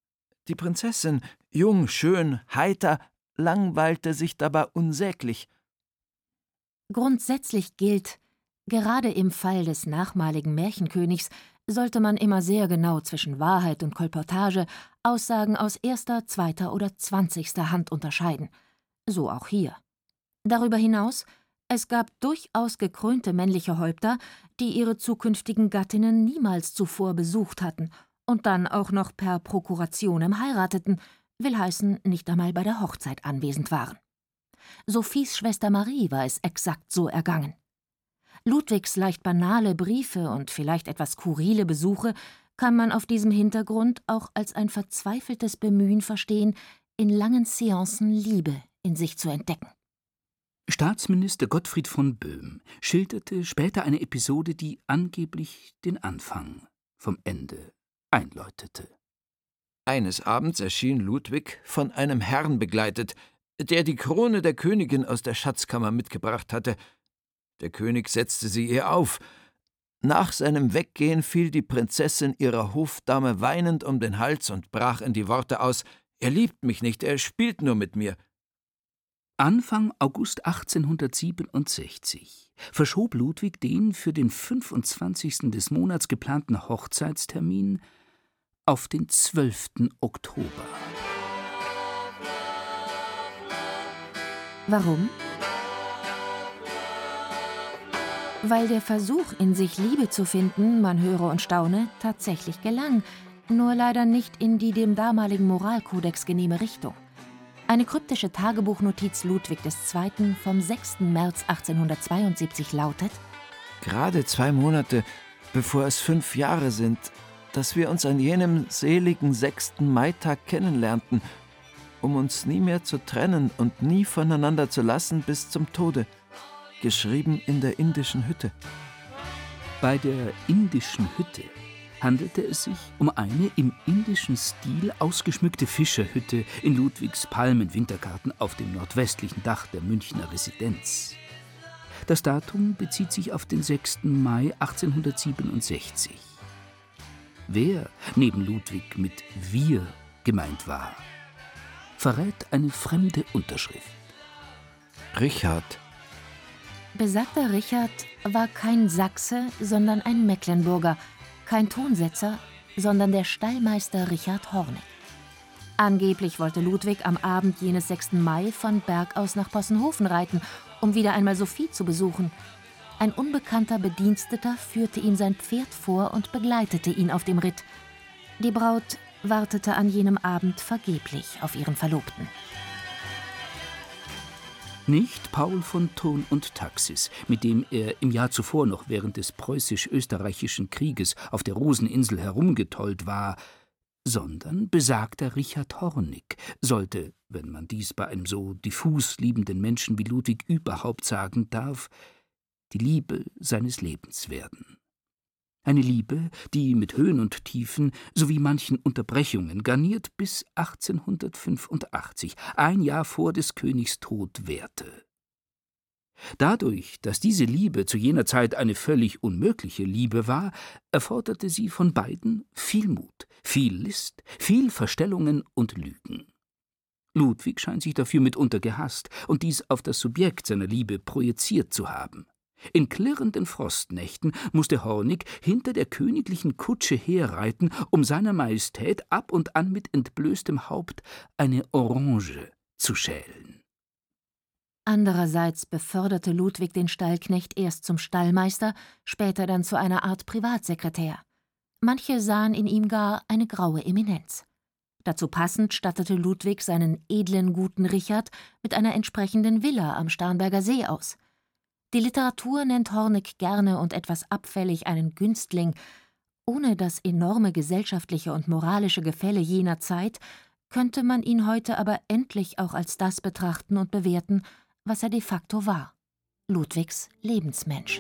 Die Prinzessin, jung, schön, heiter, langweilte sich dabei unsäglich. Grundsätzlich gilt, gerade im Fall des nachmaligen Märchenkönigs sollte man immer sehr genau zwischen Wahrheit und Kolportage Aussagen aus erster, zweiter oder zwanzigster Hand unterscheiden. So auch hier. Darüber hinaus, es gab durchaus gekrönte männliche Häupter, die ihre zukünftigen Gattinnen niemals zuvor besucht hatten und dann auch noch per Prokurationem heirateten, will heißen, nicht einmal bei der Hochzeit anwesend waren. Sophies Schwester Marie war es exakt so ergangen. Ludwigs leicht banale Briefe und vielleicht etwas skurrile Besuche kann man auf diesem Hintergrund auch als ein verzweifeltes Bemühen verstehen, in langen Seancen Liebe in sich zu entdecken. Staatsminister Gottfried von Böhm schilderte später eine Episode, die angeblich den Anfang vom Ende einläutete. Eines Abends erschien Ludwig von einem Herrn begleitet, der die Krone der Königin aus der Schatzkammer mitgebracht hatte. Der König setzte sie ihr auf. Nach seinem Weggehen fiel die Prinzessin ihrer Hofdame weinend um den Hals und brach in die Worte aus: »Er liebt mich nicht, er spielt nur mit mir.« Anfang August achtzehnhundertsiebenundsechzig verschob Ludwig den für den fünfundzwanzigsten des Monats geplanten Hochzeitstermin auf den zwölften Oktober. Warum? Weil der Versuch, in sich Liebe zu finden, man höre und staune, tatsächlich gelang, nur leider nicht in die dem damaligen Moralkodex genehme Richtung. Eine kryptische Tagebuchnotiz Ludwig der Zweite. vom sechsten März achtzehnhundertzweiundsiebzig lautet: Gerade zwei Monate, bevor es fünf Jahre sind, dass wir uns an jenem seligen sechsten Maitag kennenlernten, um uns nie mehr zu trennen und nie voneinander zu lassen bis zum Tode. Geschrieben in der indischen Hütte. Bei der indischen Hütte handelte es sich um eine im indischen Stil ausgeschmückte Fischerhütte in Ludwigs Palmen-Wintergarten auf dem nordwestlichen Dach der Münchner Residenz. Das Datum bezieht sich auf den sechsten Mai achtzehnhundertsiebenundsechzig. Wer neben Ludwig mit wir gemeint war, verrät eine fremde Unterschrift. Richard. Besagter Richard war kein Sachse, sondern ein Mecklenburger, kein Tonsetzer, sondern der Stallmeister Richard Hornig. Angeblich wollte Ludwig am Abend jenes sechsten Mai von Berg aus nach Possenhofen reiten, um wieder einmal Sophie zu besuchen. Ein unbekannter Bediensteter führte ihm sein Pferd vor und begleitete ihn auf dem Ritt. Die Braut wartete an jenem Abend vergeblich auf ihren Verlobten. Nicht Paul von Thurn und Taxis, mit dem er im Jahr zuvor noch während des preußisch-österreichischen Krieges auf der Roseninsel herumgetollt war, sondern besagter Richard Hornig sollte, wenn man dies bei einem so diffus liebenden Menschen wie Ludwig überhaupt sagen darf, die Liebe seines Lebens werden. Eine Liebe, die mit Höhen und Tiefen sowie manchen Unterbrechungen garniert bis achtzehnhundertfünfundachtzig, ein Jahr vor des Königs Tod, währte. Dadurch, dass diese Liebe zu jener Zeit eine völlig unmögliche Liebe war, erforderte sie von beiden viel Mut, viel List, viel Verstellungen und Lügen. Ludwig scheint sich dafür mitunter gehasst und dies auf das Subjekt seiner Liebe projiziert zu haben. In klirrenden Frostnächten musste Hornig hinter der königlichen Kutsche herreiten, um seiner Majestät ab und an mit entblößtem Haupt eine Orange zu schälen. Andererseits beförderte Ludwig den Stallknecht erst zum Stallmeister, später dann zu einer Art Privatsekretär. Manche sahen in ihm gar eine graue Eminenz. Dazu passend stattete Ludwig seinen edlen, guten Richard mit einer entsprechenden Villa am Starnberger See aus. Die Literatur nennt Hornig gerne und etwas abfällig einen Günstling. Ohne das enorme gesellschaftliche und moralische Gefälle jener Zeit könnte man ihn heute aber endlich auch als das betrachten und bewerten, was er de facto war: Ludwigs Lebensmensch.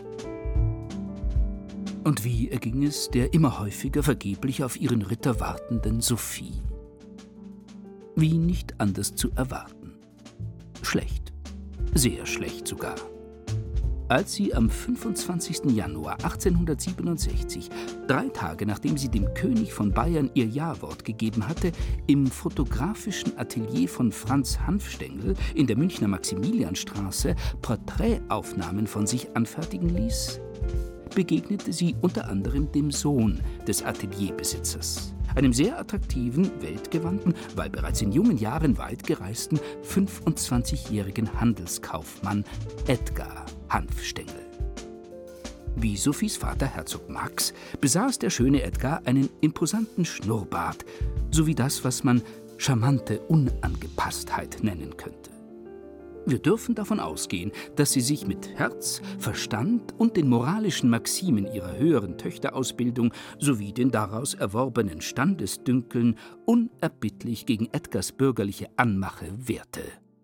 Und wie erging es der immer häufiger vergeblich auf ihren Ritter wartenden Sophie? Wie nicht anders zu erwarten. Schlecht, sehr schlecht sogar. als sie am fünfundzwanzigsten Januar achtzehnhundertsiebenundsechzig, drei Tage nachdem sie dem König von Bayern ihr Ja-Wort gegeben hatte, im fotografischen Atelier von Franz Hanfstengel in der Münchner Maximilianstraße Porträtaufnahmen von sich anfertigen ließ, begegnete sie unter anderem dem Sohn des Atelierbesitzers, einem sehr attraktiven, weltgewandten, weil bereits in jungen Jahren weit gereisten, fünfundzwanzigjährigen Handelskaufmann Edgar Hanfstengel. Wie Sophies Vater Herzog Max besaß der schöne Edgar einen imposanten Schnurrbart, sowie das, was man charmante Unangepasstheit nennen könnte. Wir dürfen davon ausgehen, dass sie sich mit Herz, Verstand und den moralischen Maximen ihrer höheren Töchterausbildung sowie den daraus erworbenen Standesdünkeln unerbittlich gegen Edgars bürgerliche Anmache wehrte.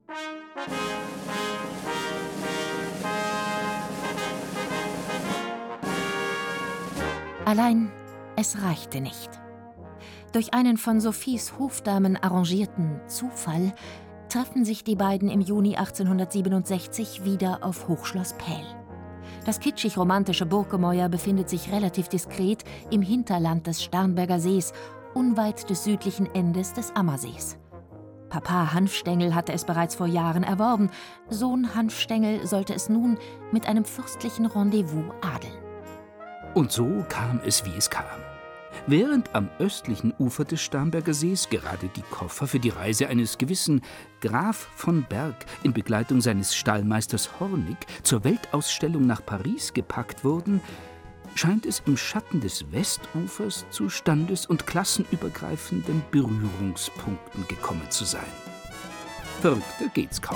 Allein, es reichte nicht. Durch einen von Sophies Hofdamen arrangierten Zufall treffen sich die beiden im Juni achtzehnhundertsiebenundsechzig wieder auf Hochschloss Pähl. Das kitschig-romantische Burggemäuer befindet sich relativ diskret im Hinterland des Starnberger Sees, unweit des südlichen Endes des Ammersees. Papa Hanfstengel hatte es bereits vor Jahren erworben, Sohn Hanfstengel sollte es nun mit einem fürstlichen Rendezvous adeln. Und so kam es, wie es kam. Während am östlichen Ufer des Starnberger Sees gerade die Koffer für die Reise eines gewissen Graf von Berg in Begleitung seines Stallmeisters Hornig zur Weltausstellung nach Paris gepackt wurden, scheint es im Schatten des Westufers zu standes- und klassenübergreifenden Berührungspunkten gekommen zu sein. Verrückter geht's kaum.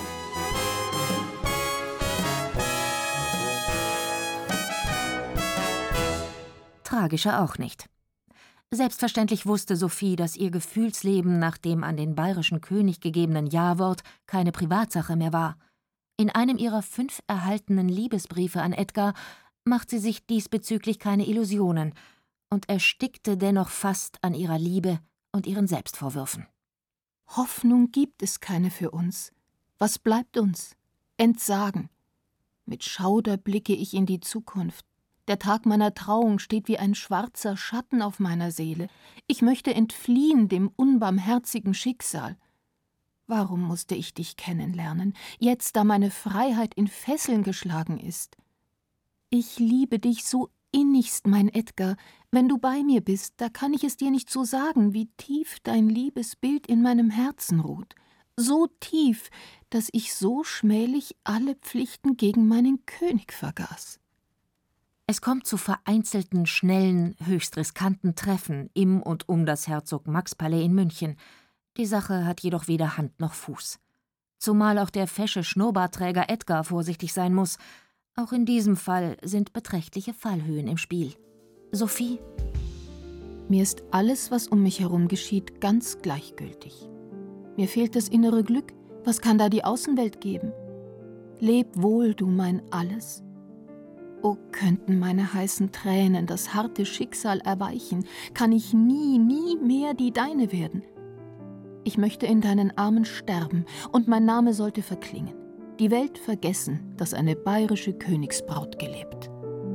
Tragischer auch nicht. Selbstverständlich wusste Sophie, dass ihr Gefühlsleben nach dem an den bayerischen König gegebenen Ja-Wort keine Privatsache mehr war. In einem ihrer fünf erhaltenen Liebesbriefe an Edgar macht sie sich diesbezüglich keine Illusionen und erstickte dennoch fast an ihrer Liebe und ihren Selbstvorwürfen. Hoffnung gibt es keine für uns. Was bleibt uns? Entsagen. Mit Schauder blicke ich in die Zukunft. Der Tag meiner Trauung steht wie ein schwarzer Schatten auf meiner Seele. Ich möchte entfliehen dem unbarmherzigen Schicksal. Warum musste ich dich kennenlernen, jetzt da meine Freiheit in Fesseln geschlagen ist? Ich liebe dich so innigst, mein Edgar. Wenn du bei mir bist, da kann ich es dir nicht so sagen, wie tief dein Liebesbild in meinem Herzen ruht. So tief, dass ich so schmählich alle Pflichten gegen meinen König vergaß. Es kommt zu vereinzelten, schnellen, höchst riskanten Treffen im und um das Herzog-Max-Palais in München. Die Sache hat jedoch weder Hand noch Fuß. Zumal auch der fesche Schnurrbartträger Edgar vorsichtig sein muss. Auch in diesem Fall sind beträchtliche Fallhöhen im Spiel. Sophie? Mir ist alles, was um mich herum geschieht, ganz gleichgültig. Mir fehlt das innere Glück. Was kann da die Außenwelt geben? Leb wohl, du mein Alles. Oh, könnten meine heißen Tränen das harte Schicksal erweichen, kann ich nie, nie mehr die deine werden. Ich möchte in deinen Armen sterben, und mein Name sollte verklingen. Die Welt vergessen, dass eine bayerische Königsbraut gelebt.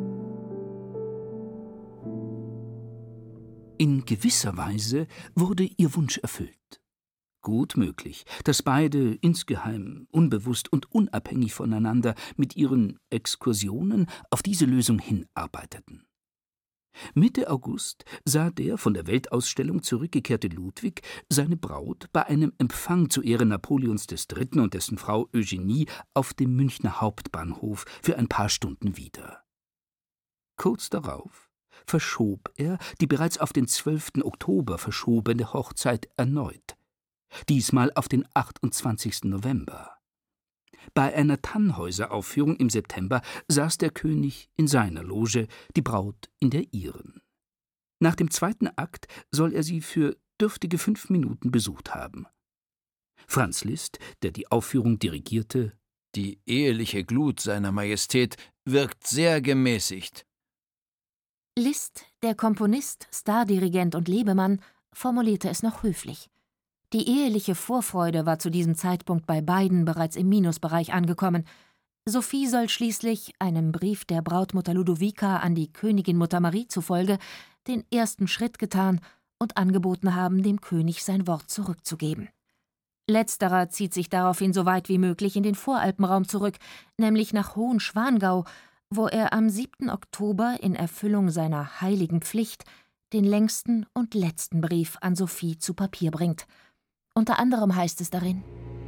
In gewisser Weise wurde ihr Wunsch erfüllt. Gut möglich, dass beide insgeheim, unbewusst und unabhängig voneinander mit ihren Exkursionen auf diese Lösung hinarbeiteten. Mitte August sah der von der Weltausstellung zurückgekehrte Ludwig seine Braut bei einem Empfang zu Ehren Napoleons des Dritten und dessen Frau Eugenie auf dem Münchner Hauptbahnhof für ein paar Stunden wieder. Kurz darauf verschob er die bereits auf den zwölften Oktober verschobene Hochzeit erneut. Diesmal auf den achtundzwanzigsten November. Bei einer Tannhäuser-Aufführung im September saß der König in seiner Loge, die Braut in der ihren. Nach dem zweiten Akt soll er sie für dürftige fünf Minuten besucht haben. Franz Liszt, der die Aufführung dirigierte: »Die eheliche Glut seiner Majestät wirkt sehr gemäßigt.« Liszt, der Komponist, Stardirigent und Lebemann, formulierte es noch höflich. Die eheliche Vorfreude war zu diesem Zeitpunkt bei beiden bereits im Minusbereich angekommen. Sophie soll schließlich, einem Brief der Brautmutter Ludovica an die Königin Mutter Marie zufolge, den ersten Schritt getan und angeboten haben, dem König sein Wort zurückzugeben. Letzterer zieht sich daraufhin so weit wie möglich in den Voralpenraum zurück, nämlich nach Hohenschwangau, wo er am siebten Oktober in Erfüllung seiner heiligen Pflicht den längsten und letzten Brief an Sophie zu Papier bringt. Unter anderem heißt es darin: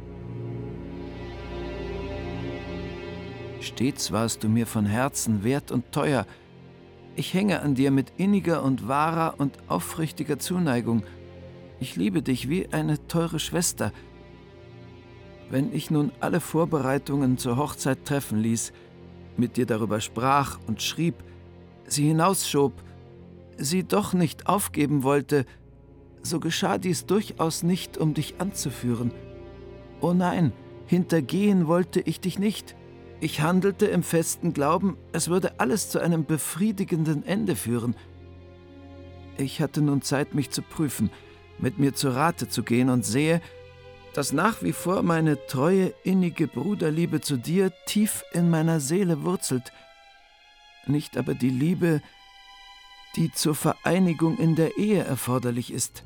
Stets warst du mir von Herzen wert und teuer. Ich hänge an dir mit inniger und wahrer und aufrichtiger Zuneigung. Ich liebe dich wie eine teure Schwester. Wenn ich nun alle Vorbereitungen zur Hochzeit treffen ließ, mit dir darüber sprach und schrieb, sie hinausschob, sie doch nicht aufgeben wollte, so geschah dies durchaus nicht, um dich anzuführen. Oh nein, hintergehen wollte ich dich nicht. Ich handelte im festen Glauben, es würde alles zu einem befriedigenden Ende führen. Ich hatte nun Zeit, mich zu prüfen, mit mir zu Rate zu gehen und sehe, dass nach wie vor meine treue, innige Bruderliebe zu dir tief in meiner Seele wurzelt, nicht aber die Liebe, die zur Vereinigung in der Ehe erforderlich ist.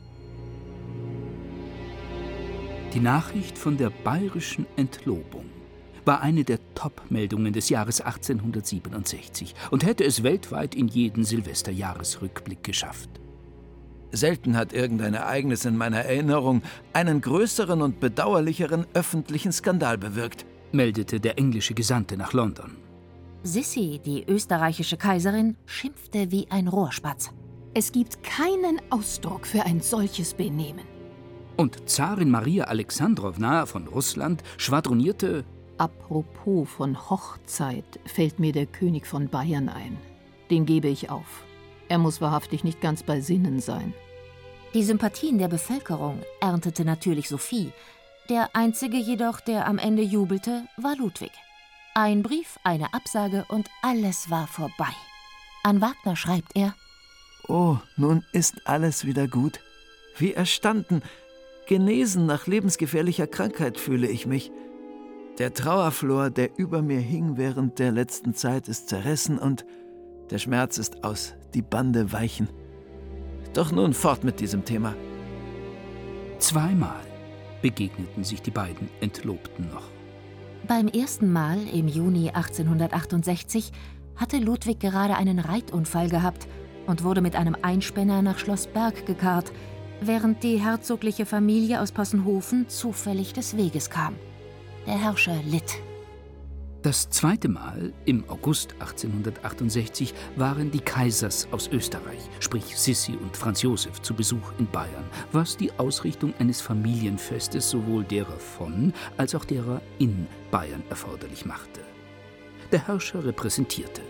Die Nachricht von der bayerischen Entlobung war eine der Top-Meldungen des Jahres achtzehnhundertsiebenundsechzig und hätte es weltweit in jeden Silvesterjahresrückblick geschafft. Selten hat irgendein Ereignis in meiner Erinnerung einen größeren und bedauerlicheren öffentlichen Skandal bewirkt, meldete der englische Gesandte nach London. Sissi, die österreichische Kaiserin, schimpfte wie ein Rohrspatz. Es gibt keinen Ausdruck für ein solches Benehmen. Und Zarin Maria Alexandrowna von Russland schwadronierte: Apropos von Hochzeit fällt mir der König von Bayern ein. Den gebe ich auf. Er muss wahrhaftig nicht ganz bei Sinnen sein. Die Sympathien der Bevölkerung erntete natürlich Sophie. Der einzige jedoch, der am Ende jubelte, war Ludwig. Ein Brief, eine Absage und alles war vorbei. An Wagner schreibt er: Oh, nun ist alles wieder gut. Wie erstanden, genesen nach lebensgefährlicher Krankheit fühle ich mich. Der Trauerflor, der über mir hing während der letzten Zeit, ist zerrissen und der Schmerz ist aus, die Bande weichen. Doch nun fort mit diesem Thema. Zweimal begegneten sich die beiden Entlobten noch. Beim ersten Mal im Juni achtzehnhundertachtundsechzig hatte Ludwig gerade einen Reitunfall gehabt und wurde mit einem Einspänner nach Schloss Berg gekarrt, während die herzogliche Familie aus Possenhofen zufällig des Weges kam. Der Herrscher litt. Das zweite Mal, im August achtzehnhundertachtundsechzig, waren die Kaisers aus Österreich, sprich Sissi und Franz Josef, zu Besuch in Bayern, was die Ausrichtung eines Familienfestes sowohl derer von als auch derer in Bayern erforderlich machte. Der Herrscher repräsentierte.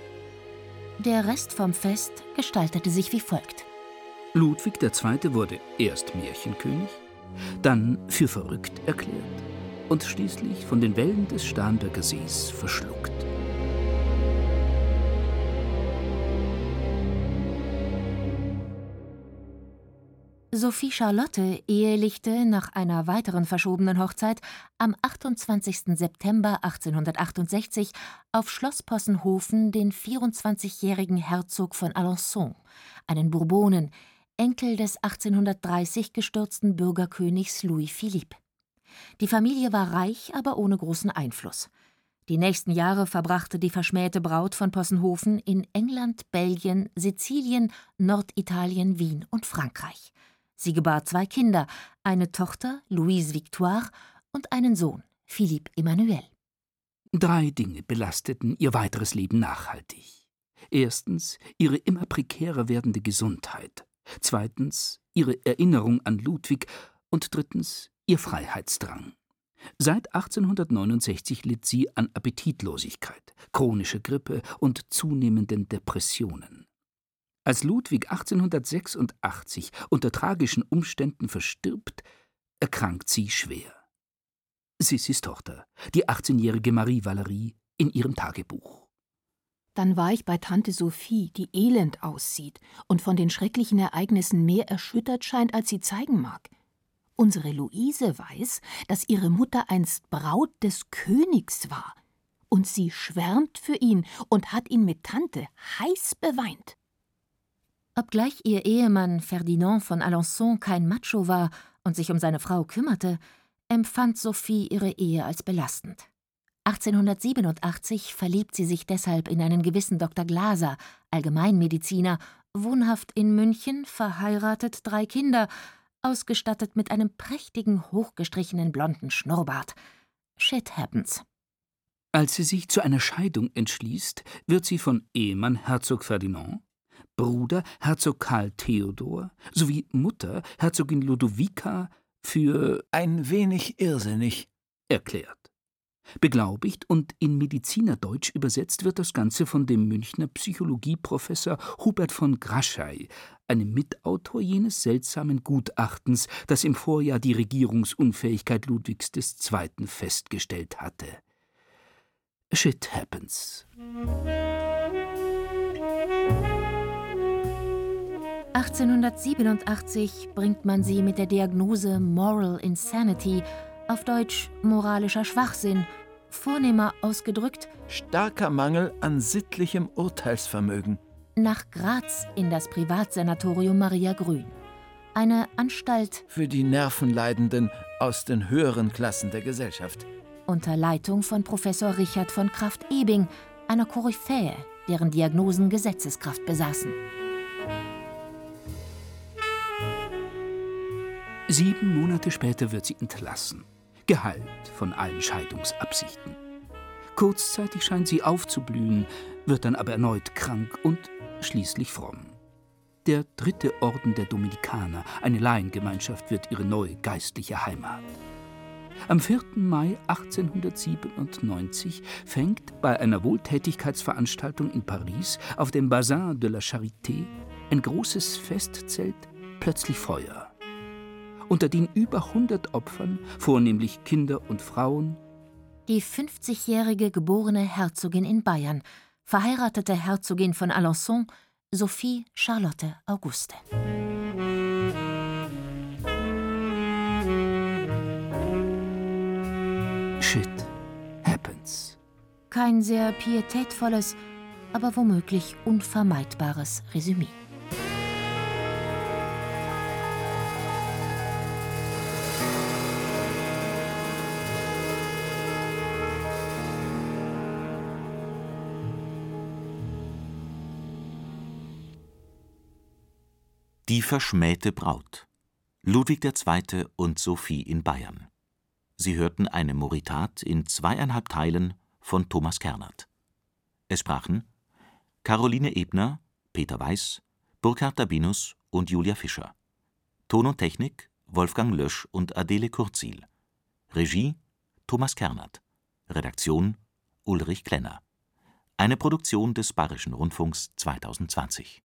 Der Rest vom Fest gestaltete sich wie folgt. Ludwig der Zweite wurde erst Märchenkönig, dann für verrückt erklärt und schließlich von den Wellen des Starnberger Sees verschluckt. Sophie Charlotte ehelichte nach einer weiteren verschobenen Hochzeit am achtundzwanzigsten September achtzehnhundertachtundsechzig auf Schloss Possenhofen den vierundzwanzigjährigen Herzog von Alençon, einen Bourbonen, Enkel des achtzehnhundertdreißig gestürzten Bürgerkönigs Louis Philippe. Die Familie war reich, aber ohne großen Einfluss. Die nächsten Jahre verbrachte die verschmähte Braut von Possenhofen in England, Belgien, Sizilien, Norditalien, Wien und Frankreich. Sie gebar zwei Kinder, eine Tochter, Louise Victoire, und einen Sohn, Philippe Emmanuel. Drei Dinge belasteten ihr weiteres Leben nachhaltig. Erstens ihre immer prekärer werdende Gesundheit, zweitens ihre Erinnerung an Ludwig und drittens ihr Freiheitsdrang. Seit achtzehnhundertneunundsechzig litt sie an Appetitlosigkeit, chronischer Grippe und zunehmenden Depressionen. Als Ludwig achtzehnhundertsechsundachtzig unter tragischen Umständen verstirbt, erkrankt sie schwer. Sissis Tochter, die achtzehnjährige Marie Valerie, in ihrem Tagebuch. Dann war ich bei Tante Sophie, die elend aussieht und von den schrecklichen Ereignissen mehr erschüttert scheint, als sie zeigen mag. Unsere Luise weiß, dass ihre Mutter einst Braut des Königs war. Und sie schwärmt für ihn und hat ihn mit Tante heiß beweint. Obgleich ihr Ehemann Ferdinand von Alençon kein Macho war und sich um seine Frau kümmerte, empfand Sophie ihre Ehe als belastend. achtzehnhundertsiebenundachtzig verliebt sie sich deshalb in einen gewissen Doktor Glaser, Allgemeinmediziner, wohnhaft in München, verheiratet, drei Kinder, ausgestattet mit einem prächtigen, hochgestrichenen blonden Schnurrbart. Shit happens. Als sie sich zu einer Scheidung entschließt, wird sie von Ehemann Herzog Ferdinand, Bruder Herzog Karl Theodor sowie Mutter Herzogin Ludovica für ein wenig irrsinnig erklärt. Beglaubigt und in Medizinerdeutsch übersetzt wird das Ganze von dem Münchner Psychologieprofessor Hubert von Graschey, einem Mitautor jenes seltsamen Gutachtens, das im Vorjahr die Regierungsunfähigkeit Ludwigs des Zweiten festgestellt hatte. Shit happens. achtzehnhundertsiebenundachtzig bringt man sie mit der Diagnose Moral Insanity, auf Deutsch moralischer Schwachsinn, vornehmer ausgedrückt starker Mangel an sittlichem Urteilsvermögen, nach Graz in das Privatsanatorium Maria Grün, eine Anstalt für die Nervenleidenden aus den höheren Klassen der Gesellschaft, unter Leitung von Professor Richard von Krafft-Ebing, einer Koryphäe, deren Diagnosen Gesetzeskraft besaßen. Sieben Monate später wird sie entlassen, geheilt von allen Scheidungsabsichten. Kurzzeitig scheint sie aufzublühen, wird dann aber erneut krank und schließlich fromm. Der dritte Orden der Dominikaner, eine Laiengemeinschaft, wird ihre neue geistliche Heimat. Am vierten Mai achtzehnhundertsiebenundneunzig fängt bei einer Wohltätigkeitsveranstaltung in Paris auf dem Bassin de la Charité ein großes Festzelt plötzlich Feuer. Unter den über hundert Opfern, vornehmlich Kinder und Frauen, die fünfzigjährige geborene Herzogin in Bayern, verheiratete Herzogin von Alençon, Sophie Charlotte Auguste. Shit happens. Kein sehr pietätvolles, aber womöglich unvermeidbares Resümee. Die verschmähte Braut. Ludwig der Zweite und Sophie in Bayern. Sie hörten eine Moritat in zweieinhalb Teilen von Thomas Kernert. Es sprachen Caroline Ebner, Peter Weiß, Burkhard Dabinus und Julia Fischer. Ton und Technik Wolfgang Lösch und Adele Kurzil. Regie Thomas Kernert. Redaktion Ulrich Klenner. Eine Produktion des Bayerischen Rundfunks zweitausendzwanzig.